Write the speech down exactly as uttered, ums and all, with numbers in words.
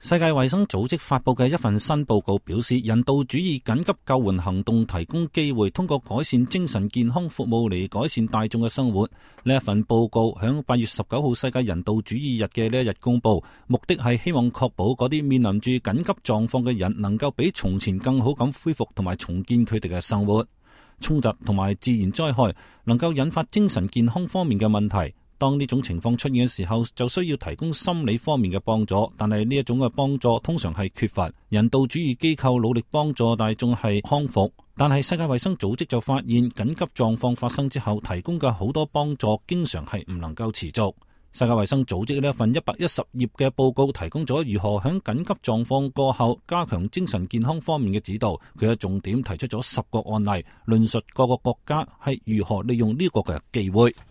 世界衛生組織發佈嘅一份新報告表示，人道主義緊急救援行動提供機會，通過改善精神健康服務嚟改善大眾嘅生活。呢一份報告響八月十九號世界人道主義日嘅呢一日公佈，目的係希望確保嗰啲面臨住緊急狀況嘅人能夠比從前更好咁恢復同埋重建佢哋嘅生活。衝突同埋自然災害能夠引發精神健康方面嘅問題。當呢種情況出現嘅時候，就需要提供心理方面嘅幫助，但係呢一種嘅幫助通常係缺乏。人道主義機構努力幫助大眾係康復，但係世界衛生組織就發現，緊急狀況發生之後提供嘅好多幫助，經常係唔能夠持續。世界衛生組織呢一份一百一十頁嘅報告提供咗如何喺緊急狀況過後加強精神健康方面嘅指導。佢嘅重點提出咗十個案例，論述各個國家係如何利用呢個嘅機會。